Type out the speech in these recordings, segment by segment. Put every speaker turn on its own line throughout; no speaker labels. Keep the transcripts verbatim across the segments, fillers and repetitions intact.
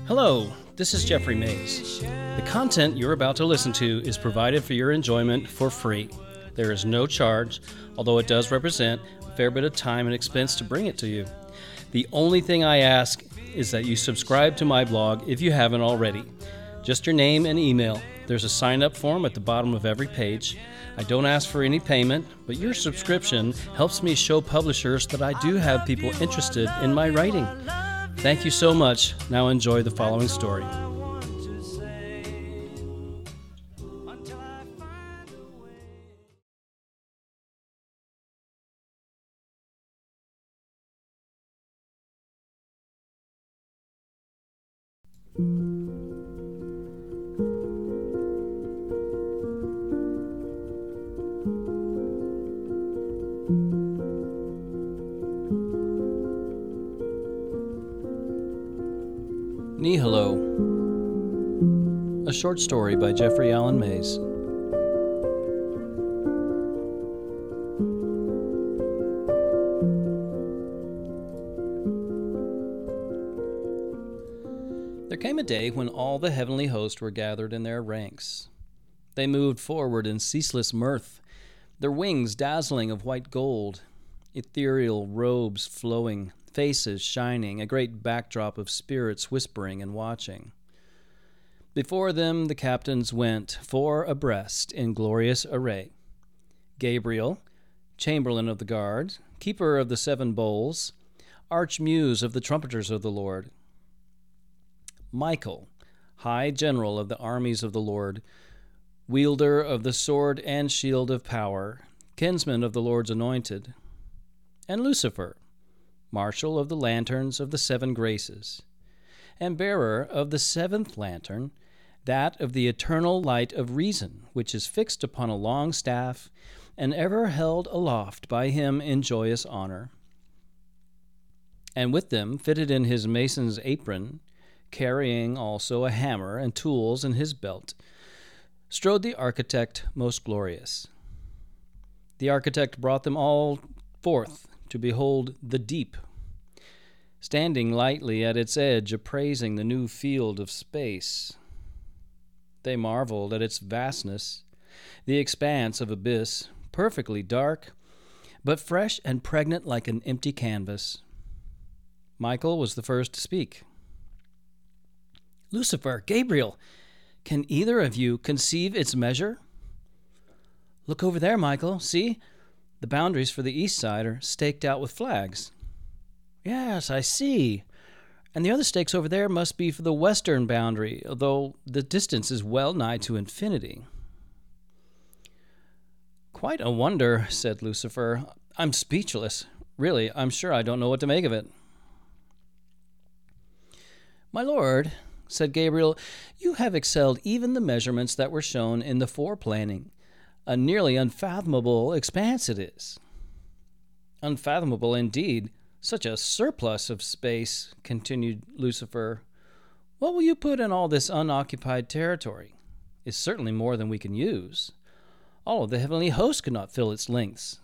Hello, this is Jeffrey Mays. The content you're about to listen to is provided for your enjoyment for free. There is no charge, although it does represent a fair bit of time and expense to bring it to you. The only thing I ask is that you subscribe to my blog if you haven't already. Just your name and email. There's a sign-up form at the bottom of every page. I don't ask for any payment, but your subscription helps me show publishers that I do have people interested in my writing. Thank you so much. Now enjoy the following story. Nihilo, a short story by Jeffrey Allen Mays. There came a day when all the heavenly host were gathered in their ranks. They moved forward in ceaseless mirth, their wings dazzling of white gold, ethereal robes flowing, faces shining, a great backdrop of spirits whispering and watching. Before them the captains went, four abreast, in glorious array. Gabriel, chamberlain of the guard, keeper of the seven bowls, arch-muse of the trumpeters of the Lord. Michael, high general of the armies of the Lord, wielder of the sword and shield of power, kinsman of the Lord's anointed. And Lucifer, marshal of the lanterns of the seven graces, and bearer of the seventh lantern, that of the eternal light of reason, which is fixed upon a long staff, and ever held aloft by him in joyous honor. And with them, fitted in his mason's apron, carrying also a hammer and tools in his belt, strode the architect most glorious. The architect brought them all forth to behold the deep, standing lightly at its edge, appraising the new field of space. They marveled at its vastness, the expanse of abyss, perfectly dark, but fresh and pregnant like an empty canvas. Michael was the first to speak. Lucifer, Gabriel, can either of you conceive its measure? Look over there, Michael, see? The boundaries for the east side are staked out with flags. Yes, I see. And the other stakes over there must be for the western boundary, although the distance is well nigh to infinity. Quite a wonder, said Lucifer. I'm speechless. Really, I'm sure I don't know what to make of it. My lord, said Gabriel, you have excelled even the measurements that were shown in the foreplanning. A nearly unfathomable expanse it is. Unfathomable indeed. Such a surplus of space, continued Lucifer. What will you put in all this unoccupied territory? It's certainly more than we can use. All of the heavenly host could not fill its lengths.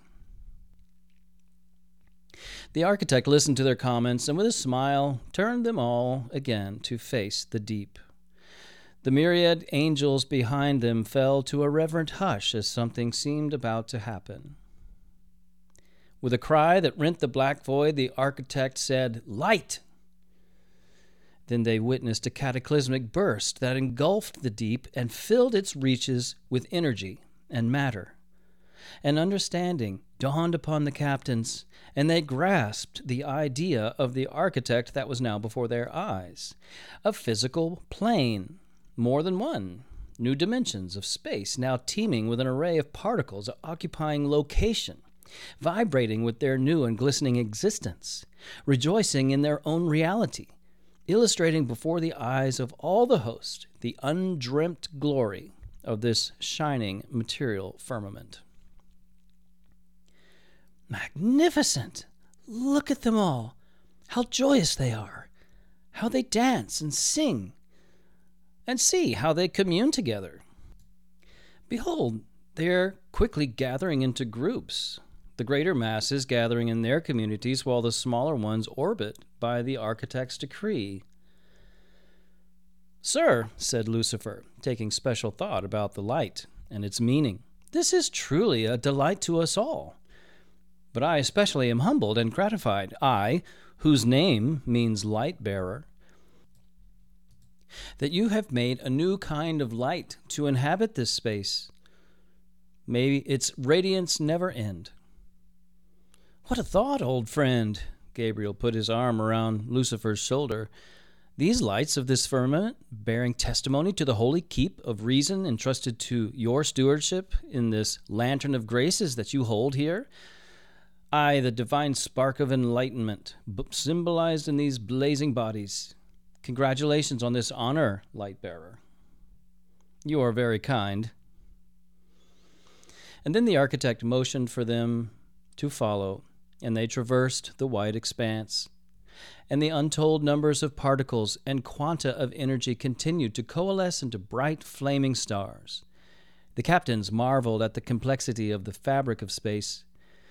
The architect listened to their comments and with a smile turned them all again to face the deep. The myriad angels behind them fell to a reverent hush as something seemed about to happen. With a cry that rent the black void, the architect said, "Light!" Then they witnessed a cataclysmic burst that engulfed the deep and filled its reaches with energy and matter. An understanding dawned upon the captains, and they grasped the idea of the architect that was now before their eyes. A physical plane, more than one, new dimensions of space now teeming with an array of particles occupying location, vibrating with their new and glistening existence, rejoicing in their own reality, illustrating before the eyes of all the host the undreamt glory of this shining material firmament. Magnificent! Look at them all! How joyous they are! How they dance and sing! And see how they commune together! Behold, they are quickly gathering into groups, the greater masses gathering in their communities while the smaller ones orbit by the architect's decree. "Sir," said Lucifer, taking special thought about the light and its meaning, "this is truly a delight to us all. But I especially am humbled and gratified, I, whose name means light-bearer, that you have made a new kind of light to inhabit this space. May its radiance never end." "What a thought, old friend!" Gabriel put his arm around Lucifer's shoulder. "These lights of this firmament, bearing testimony to the holy keep of reason entrusted to your stewardship in this lantern of graces that you hold here, aye, the divine spark of enlightenment, b- symbolized in these blazing bodies. Congratulations on this honor, light-bearer." "You are very kind." And then the architect motioned for them to follow, and they traversed the wide expanse. And the untold numbers of particles and quanta of energy continued to coalesce into bright, flaming stars. The captains marveled at the complexity of the fabric of space.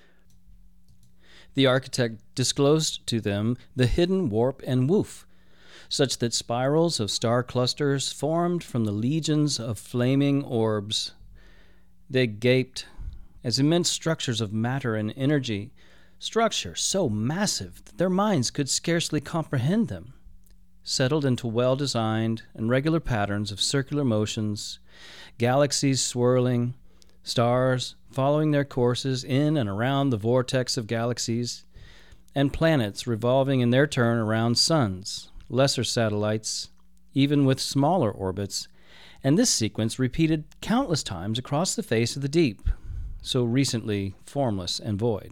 The architect disclosed to them the hidden warp and woof, such that spirals of star clusters formed from the legions of flaming orbs. They gaped as immense structures of matter and energy, structures so massive that their minds could scarcely comprehend them, settled into well-designed and regular patterns of circular motions, galaxies swirling, stars following their courses in and around the vortex of galaxies, and planets revolving in their turn around suns, lesser satellites, even with smaller orbits, and this sequence repeated countless times across the face of the deep, so recently formless and void.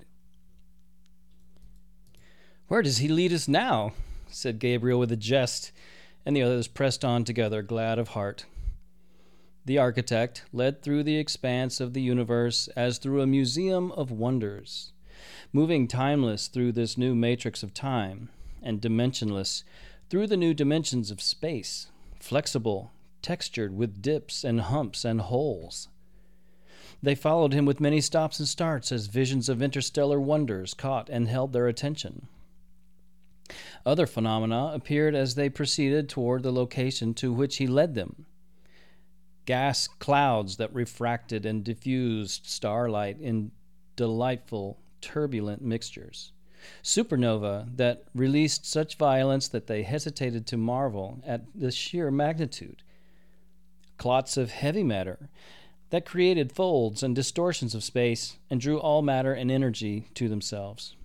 "Where does he lead us now?" said Gabriel with a jest, and the others pressed on together, glad of heart. The architect led through the expanse of the universe as through a museum of wonders, moving timeless through this new matrix of time, and dimensionless through the new dimensions of space, flexible, textured with dips and humps and holes. They followed him with many stops and starts as visions of interstellar wonders caught and held their attention. Other phenomena appeared as they proceeded toward the location to which he led them. Gas clouds that refracted and diffused starlight in delightful, turbulent mixtures. Supernova that released such violence that they hesitated to marvel at the sheer magnitude. Clots of heavy matter that created folds and distortions of space and drew all matter and energy to themselves.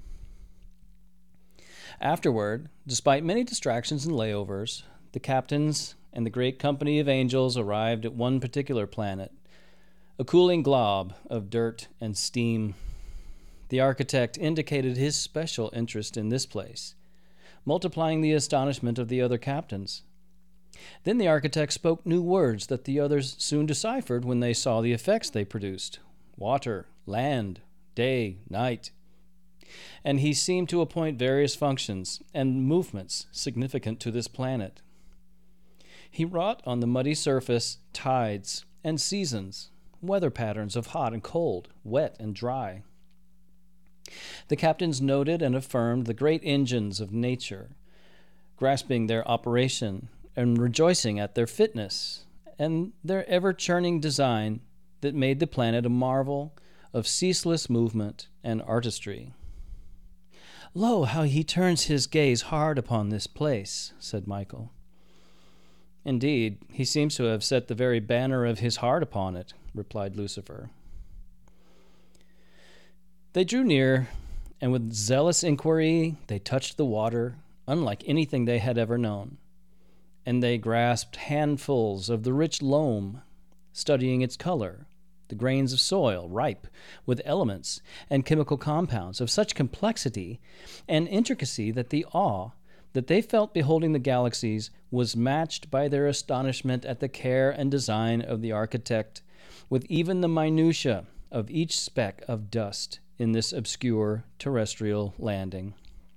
Afterward, despite many distractions and layovers, the captains and the great company of angels arrived at one particular planet, a cooling glob of dirt and steam. The architect indicated his special interest in this place, multiplying the astonishment of the other captains. Then the architect spoke new words that the others soon deciphered when they saw the effects they produced: water, land, day, night. And he seemed to appoint various functions and movements significant to this planet. He wrought on the muddy surface tides and seasons, weather patterns of hot and cold, wet and dry. The captains noted and affirmed the great engines of nature, grasping their operation and rejoicing at their fitness and their ever-churning design that made the planet a marvel of ceaseless movement and artistry. "Lo, how he turns his gaze hard upon this place," said Michael. "Indeed, he seems to have set the very banner of his heart upon it," replied Lucifer. They drew near, and with zealous inquiry they touched the water, unlike anything they had ever known. And they grasped handfuls of the rich loam, studying its color, the grains of soil ripe with elements and chemical compounds of such complexity and intricacy that the awe that they felt beholding the galaxies was matched by their astonishment at the care and design of the architect, with even the minutiae of each speck of dust in this obscure terrestrial landing.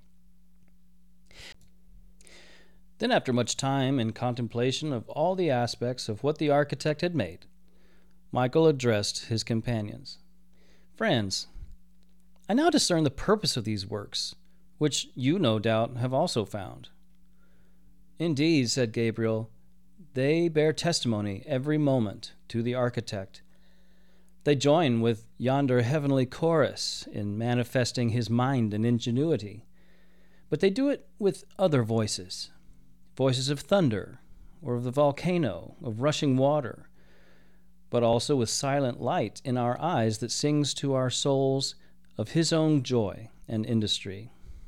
Then, after much time and contemplation of all the aspects of what the architect had made, Michael addressed his companions. "Friends, I now discern the purpose of these works, which you no doubt have also found." "Indeed," said Gabriel, They bear testimony every moment to the architect. They join with yonder heavenly chorus in manifesting his mind and ingenuity. But they do it with other voices, voices of thunder, or of the volcano, of rushing water, but also with silent light in our eyes that sings to our souls of his own joy and industry.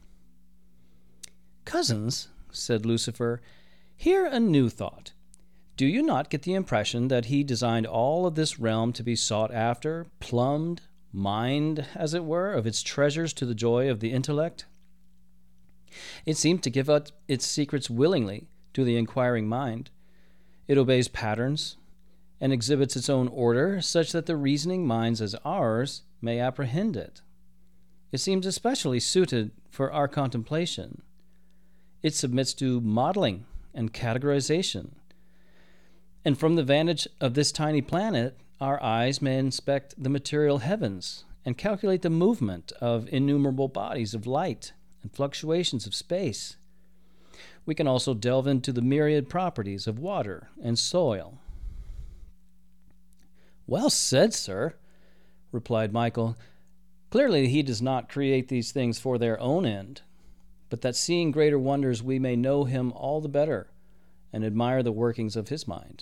"Cousins," said Lucifer, "hear a new thought. Do you not get the impression that he designed all of this realm to be sought after, plumbed, mined, as it were, of its treasures to the joy of the intellect? It seems to give up its secrets willingly to the inquiring mind. It obeys patterns and exhibits its own order such that the reasoning minds as ours may apprehend it. It seems especially suited for our contemplation. It submits to modeling and categorization. And from the vantage of this tiny planet, our eyes may inspect the material heavens and calculate the movement of innumerable bodies of light and fluctuations of space. We can also delve into the myriad properties of water and soil." "Well said, sir," replied Michael. "Clearly he does not create these things for their own end, but that seeing greater wonders we may know him all the better and admire the workings of his mind."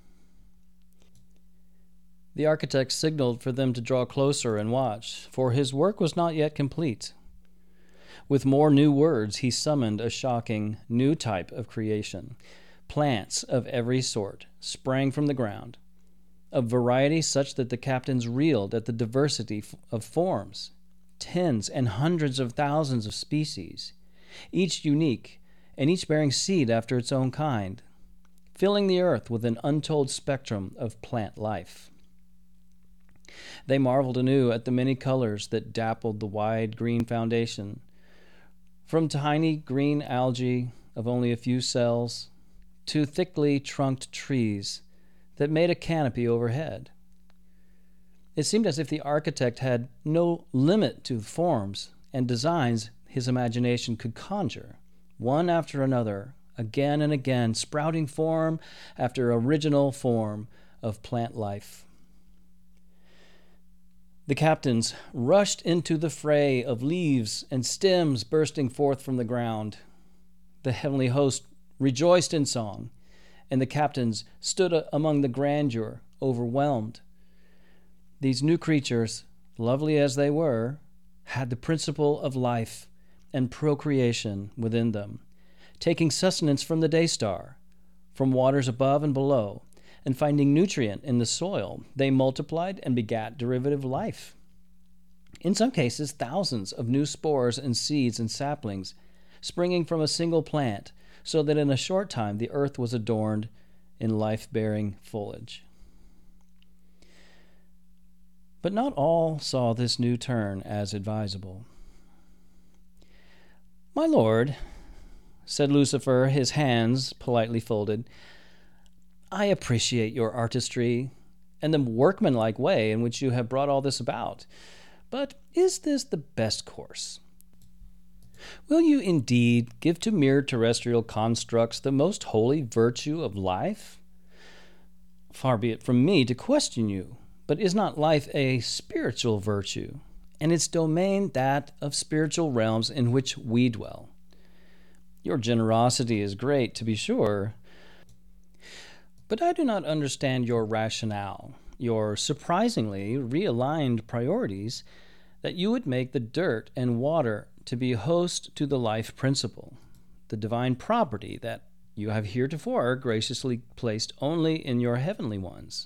The architect signaled for them to draw closer and watch, for his work was not yet complete. With more new words, he summoned a shocking new type of creation. Plants of every sort sprang from the ground, of variety such that the captains reeled at the diversity of forms, tens and hundreds of thousands of species, each unique and each bearing seed after its own kind, filling the earth with an untold spectrum of plant life. They marveled anew at the many colors that dappled the wide green foundation, from tiny green algae of only a few cells to thickly trunked trees that made a canopy overhead. It seemed as if the architect had no limit to the forms and designs his imagination could conjure, one after another, again and again, sprouting form after original form of plant life. The captains rushed into the fray of leaves and stems bursting forth from the ground. The heavenly host rejoiced in song, and the captains stood among the grandeur, overwhelmed. These new creatures, lovely as they were, had the principle of life and procreation within them, taking sustenance from the day star, from waters above and below, and finding nutrient in the soil. They multiplied and begat derivative life. In some cases, thousands of new spores and seeds and saplings springing from a single plant, so that in a short time the earth was adorned in life-bearing foliage. But not all saw this new turn as advisable. "My lord," said Lucifer, his hands politely folded, "I appreciate your artistry and the workmanlike way in which you have brought all this about. But is this the best course? Will you indeed give to mere terrestrial constructs the most holy virtue of life? Far be it from me to question you, but is not life a spiritual virtue, and its domain that of spiritual realms in which we dwell? Your generosity is great, to be sure, but I do not understand your rationale, your surprisingly realigned priorities, that you would make the dirt and water to be host to the life principle, the divine property that you have heretofore graciously placed only in your heavenly ones."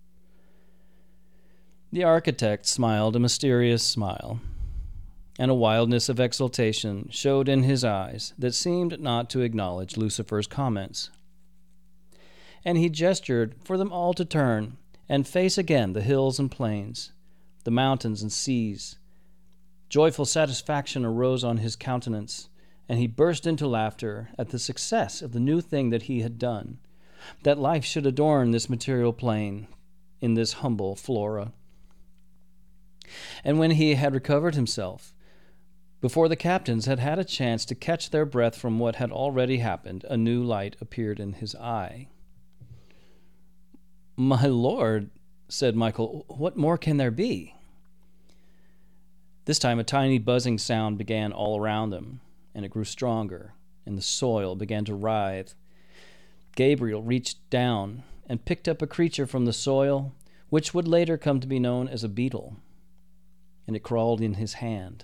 The architect smiled a mysterious smile, and a wildness of exultation showed in his eyes that seemed not to acknowledge Lucifer's comments. And he gestured for them all to turn and face again the hills and plains, the mountains and seas. Joyful satisfaction arose on his countenance, and he burst into laughter at the success of the new thing that he had done, that life should adorn this material plane in this humble flora. And when he had recovered himself, before the captains had had a chance to catch their breath from what had already happened, a new light appeared in his eye. "My lord," said Michael, "what more can there be?" This time a tiny buzzing sound began all around them, and it grew stronger, and the soil began to writhe. Gabriel reached down and picked up a creature from the soil, which would later come to be known as a beetle, and it crawled in his hand.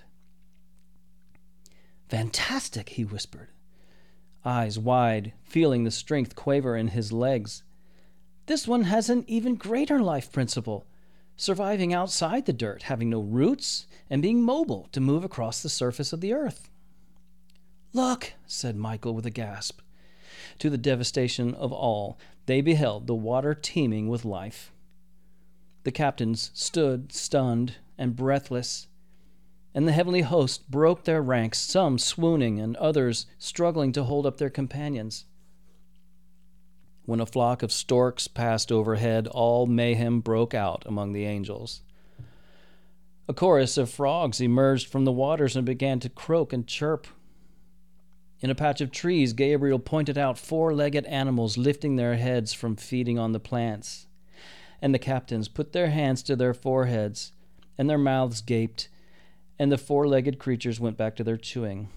"Fantastic," he whispered, eyes wide, feeling the strength quaver in his legs. "This one has an even greater life principle, surviving outside the dirt, having no roots, and being mobile to move across the surface of the earth." "Look," said Michael with a gasp. To the devastation of all, they beheld the water teeming with life. The captains stood stunned and breathless, and the heavenly host broke their ranks, some swooning and others struggling to hold up their companions. When a flock of storks passed overhead, all mayhem broke out among the angels. A chorus of frogs emerged from the waters and began to croak and chirp. In a patch of trees, Gabriel pointed out four-legged animals lifting their heads from feeding on the plants, and the captains put their hands to their foreheads, and their mouths gaped, and the four-legged creatures went back to their chewing.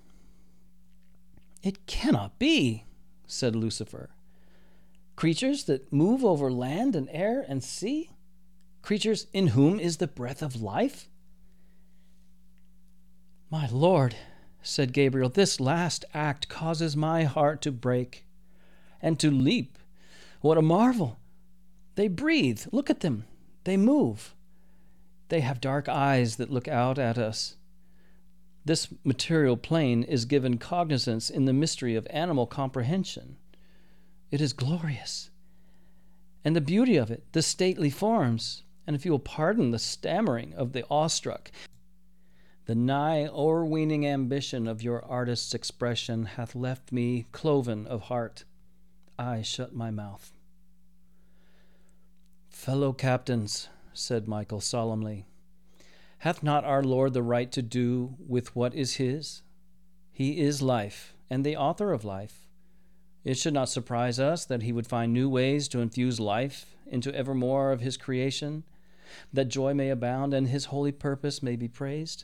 "It cannot be," said Lucifer. "Creatures that move over land and air and sea? Creatures in whom is the breath of life?" "My lord," said Gabriel, "this last act causes my heart to break and to leap. What a marvel! They breathe. Look at them. They move. They have dark eyes that look out at us. This material plane is given cognizance in the mystery of animal comprehension. It is glorious. And the beauty of it, the stately forms, and if you will pardon the stammering of the awestruck, the nigh o'erweening ambition of your artist's expression hath left me cloven of heart. I shut my mouth." "Fellow captains," said Michael solemnly, "hath not our Lord the right to do with what is his? He is life, and the author of life. It should not surprise us that he would find new ways to infuse life into evermore of his creation, that joy may abound and his holy purpose may be praised."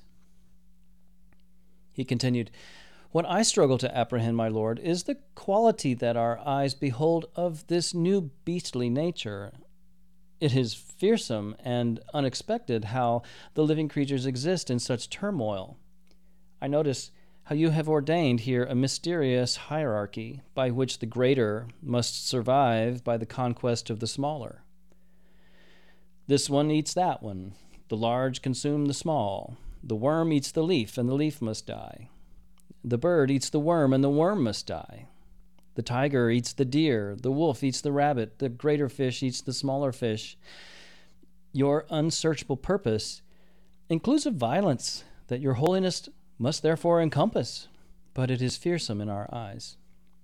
He continued, "What I struggle to apprehend, my lord, is the quality that our eyes behold of this new beastly nature. It is fearsome and unexpected how the living creatures exist in such turmoil. I notice how you have ordained here a mysterious hierarchy by which the greater must survive by the conquest of the smaller. This one eats that one. The large consume the small. The worm eats the leaf, and the leaf must die. The bird eats the worm, and the worm must die. The tiger eats the deer, the wolf eats the rabbit, the greater fish eats the smaller fish. Your unsearchable purpose includes a violence that your holiness must therefore encompass, but it is fearsome in our eyes."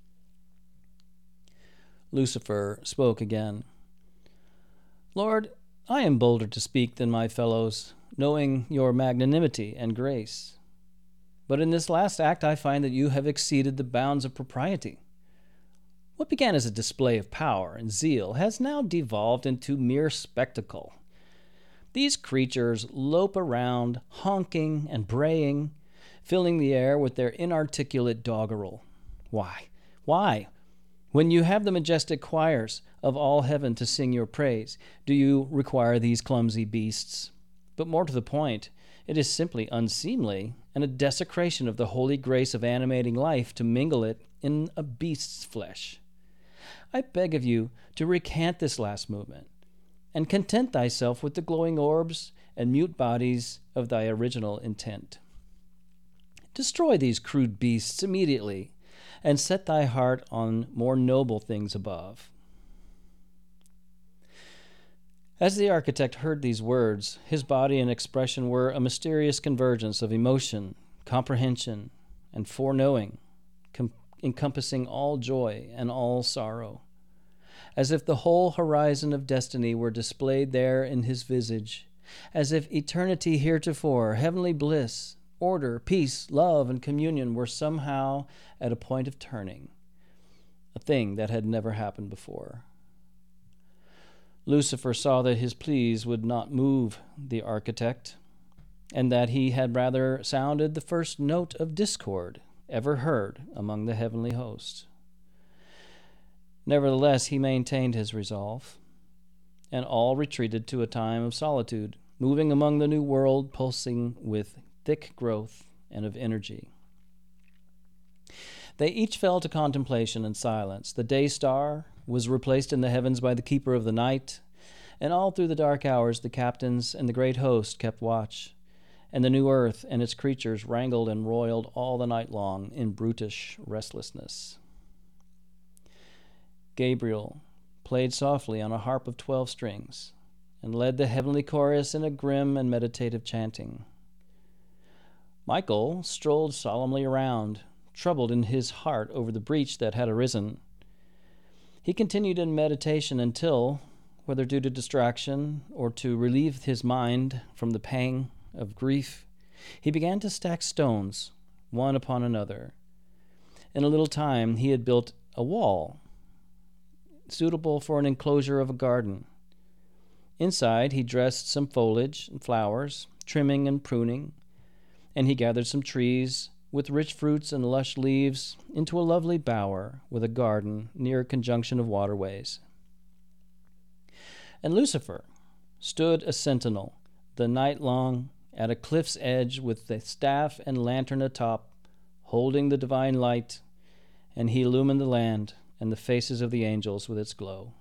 Lucifer spoke again. "Lord, I am bolder to speak than my fellows, knowing your magnanimity and grace. But in this last act I find that you have exceeded the bounds of propriety. What began as a display of power and zeal has now devolved into mere spectacle. These creatures lope around, honking and braying, filling the air with their inarticulate doggerel. Why? Why? When you have the majestic choirs of all heaven to sing your praise, do you require these clumsy beasts? But more to the point, it is simply unseemly and a desecration of the holy grace of animating life to mingle it in a beast's flesh. I beg of you to recant this last movement, and content thyself with the glowing orbs and mute bodies of thy original intent. Destroy these crude beasts immediately, and set thy heart on more noble things above." As the architect heard these words, his body and expression were a mysterious convergence of emotion, comprehension, and foreknowing, com- encompassing all joy and all sorrow, as if the whole horizon of destiny were displayed there in his visage, as if eternity heretofore, heavenly bliss, order, peace, love, and communion were somehow at a point of turning, a thing that had never happened before. Lucifer saw that his pleas would not move the architect, and that he had rather sounded the first note of discord ever heard among the heavenly host. Nevertheless, he maintained his resolve, and all retreated to a time of solitude, moving among the new world, pulsing with thick growth and of energy. They each fell to contemplation and silence. The day star was replaced in the heavens by the keeper of the night, and all through the dark hours the captains and the great host kept watch, and the new earth and its creatures wrangled and roiled all the night long in brutish restlessness. Gabriel played softly on a harp of twelve strings, and led the heavenly chorus in a grim and meditative chanting. Michael strolled solemnly around, troubled in his heart over the breach that had arisen. He continued in meditation until, whether due to distraction or to relieve his mind from the pang of grief, he began to stack stones, one upon another. In a little time he had built a wall, suitable for an enclosure of a garden. Inside he dressed some foliage and flowers, trimming and pruning, and he gathered some trees with rich fruits and lush leaves into a lovely bower with a garden near a conjunction of waterways. And Lucifer stood a sentinel the night long at a cliff's edge with the staff and lantern atop, holding the divine light, and he illumined the land and the faces of the angels with its glow.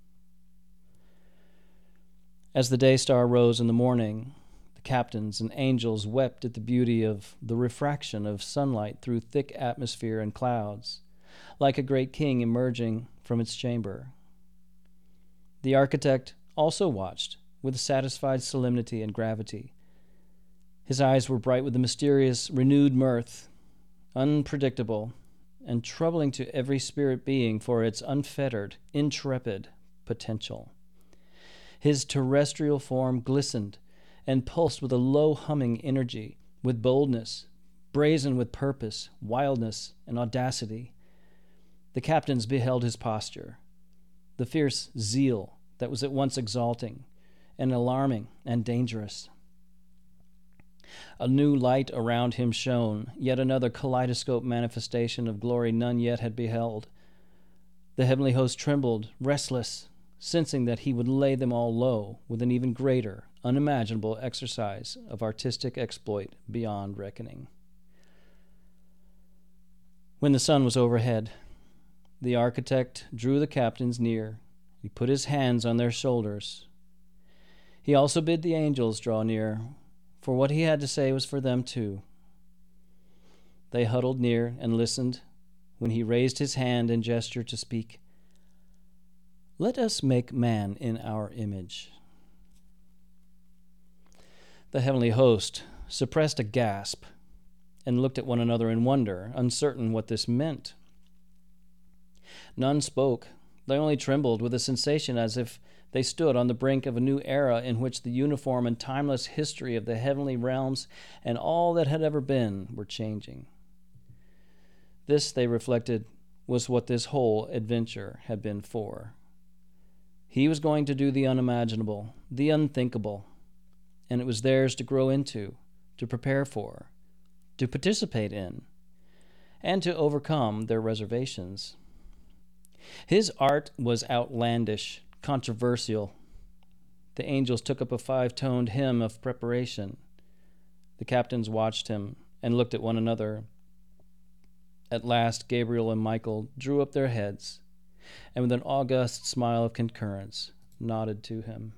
As the day star rose in the morning, the captains and angels wept at the beauty of the refraction of sunlight through thick atmosphere and clouds, like a great king emerging from its chamber. The architect also watched with satisfied solemnity and gravity. His eyes were bright with the mysterious, renewed mirth, unpredictable and troubling to every spirit being for its unfettered, intrepid potential. His terrestrial form glistened and pulsed with a low-humming energy, with boldness, brazen with purpose, wildness, and audacity. The captains beheld his posture, the fierce zeal that was at once exalting and alarming and dangerous. A new light around him shone, yet another kaleidoscope manifestation of glory none yet had beheld. The heavenly host trembled, restless, sensing that he would lay them all low with an even greater, unimaginable exercise of artistic exploit beyond reckoning. When the sun was overhead, the architect drew the captains near. He put his hands on their shoulders. He also bid the angels draw near, for what he had to say was for them too. They huddled near and listened when he raised his hand and gestured to speak. "Let us make man in our image." The heavenly host suppressed a gasp and looked at one another in wonder, uncertain what this meant. None spoke. They only trembled with a sensation as if they stood on the brink of a new era in which the uniform and timeless history of the heavenly realms and all that had ever been were changing. This, they reflected, was what this whole adventure had been for. He was going to do the unimaginable, the unthinkable, and it was theirs to grow into, to prepare for, to participate in, and to overcome their reservations. His art was outlandish, controversial. The angels took up a five-toned hymn of preparation. The captains watched him and looked at one another. At last, Gabriel and Michael drew up their heads, and with an august smile of concurrence, nodded to him.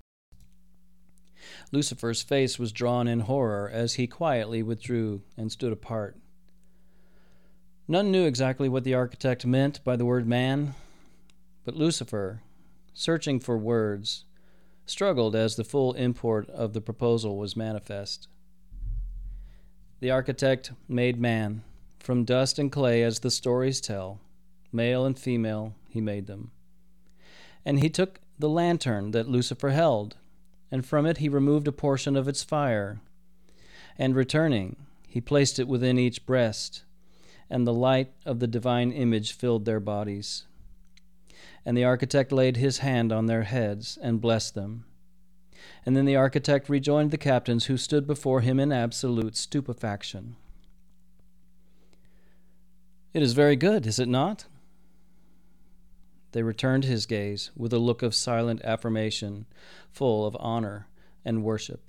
Lucifer's face was drawn in horror as he quietly withdrew and stood apart. None knew exactly what the architect meant by the word man, but Lucifer, searching for words, struggled as the full import of the proposal was manifest. The architect made man, from dust and clay as the stories tell, male and female he made them. And he took the lantern that Lucifer held, and from it he removed a portion of its fire, and returning, he placed it within each breast, and the light of the divine image filled their bodies. And the architect laid his hand on their heads and blessed them. And then the architect rejoined the captains, who stood before him in absolute stupefaction. "It is very good, is it not?" They returned his gaze with a look of silent affirmation, full of honor and worship.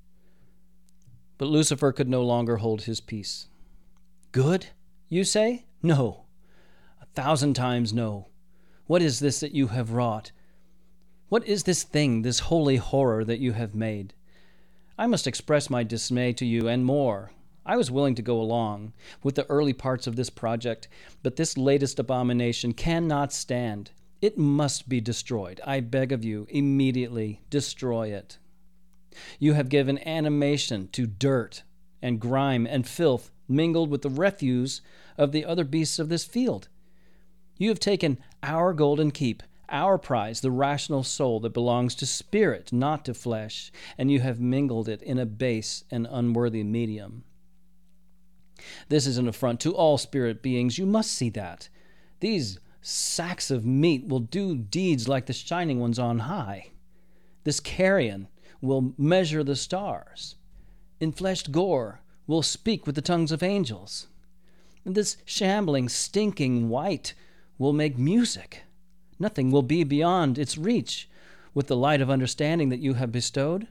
But Lucifer could no longer hold his peace. "Good, you say? No, a thousand times no. What is this that you have wrought? What is this thing, this holy horror that you have made? I must express my dismay to you, and more. I was willing to go along with the early parts of this project, but this latest abomination cannot stand. It must be destroyed. I beg of you, immediately destroy it. You have given animation to dirt and grime and filth mingled with the refuse of the other beasts of this field. You have taken our golden keep, our prize, the rational soul that belongs to spirit, not to flesh, and you have mingled it in a base and unworthy medium. This is an affront to all spirit beings. You must see that. These sacks of meat will do deeds like the shining ones on high. This carrion will measure the stars. Enfleshed gore will speak with the tongues of angels. And this shambling, stinking white will make music. Nothing will be beyond its reach with the light of understanding that you have bestowed.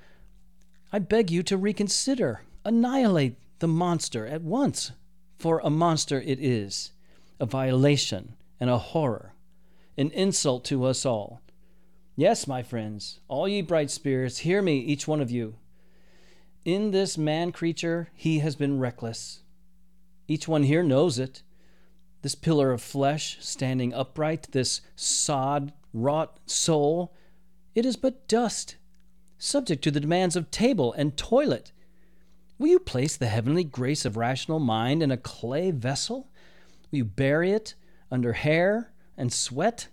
I beg you to reconsider, annihilate the monster at once, for a monster it is, a violation and a horror, an insult to us all. Yes, my friends, all ye bright spirits, hear me, each one of you. In this man-creature he has been reckless. Each one here knows it. This pillar of flesh standing upright, this sod-wrought soul, it is but dust, subject to the demands of table and toilet. Will you place the heavenly grace of rational mind in a clay vessel? Will you bury it under hair and sweat?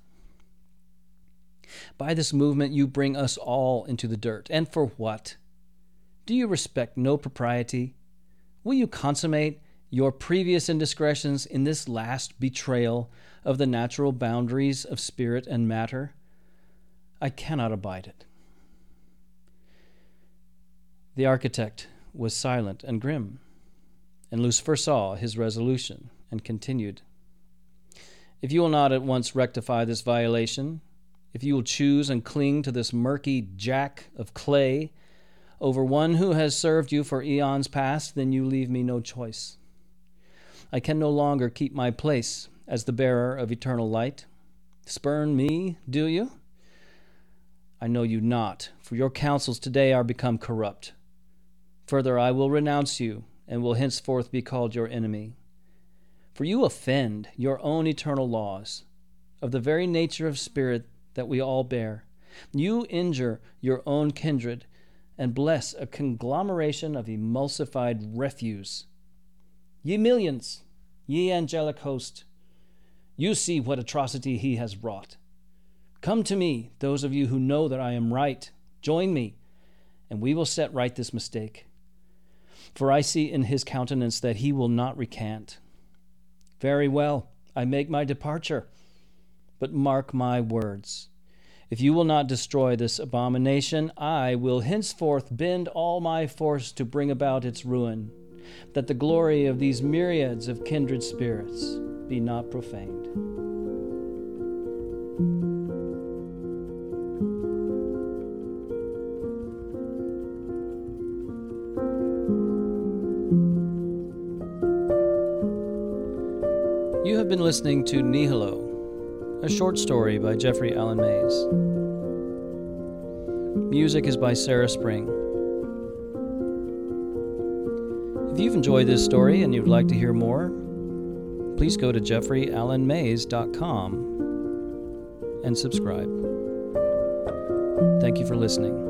By this movement you bring us all into the dirt. And for what? Do you respect no propriety? Will you consummate your previous indiscretions in this last betrayal of the natural boundaries of spirit and matter? I cannot abide it. The architect was silent and grim, and Lucifer saw his resolution and continued. If you will not at once rectify this violation, if you will choose and cling to this murky jack of clay over one who has served you for eons past, then you leave me no choice. I can no longer keep my place as the bearer of eternal light. Spurn me, do you? I know you not, for your counsels today are become corrupt. Further, I will renounce you, and will henceforth be called your enemy. For you offend your own eternal laws, of the very nature of spirit that we all bear. You injure your own kindred, and bless a conglomeration of emulsified refuse. Ye millions, ye angelic host, you see what atrocity he has wrought. Come to me, those of you who know that I am right. Join me, and we will set right this mistake. For I see in his countenance that he will not recant. Very well, I make my departure. But mark my words. If you will not destroy this abomination, I will henceforth bend all my force to bring about its ruin, that the glory of these myriads of kindred spirits be not profaned. You have been listening to Nihilo, a short story by Jeffrey Allen Mays. Music is by Sarah Spring. If you've enjoyed this story and you'd like to hear more, please go to jeffrey allen mays dot com and subscribe. Thank you for listening.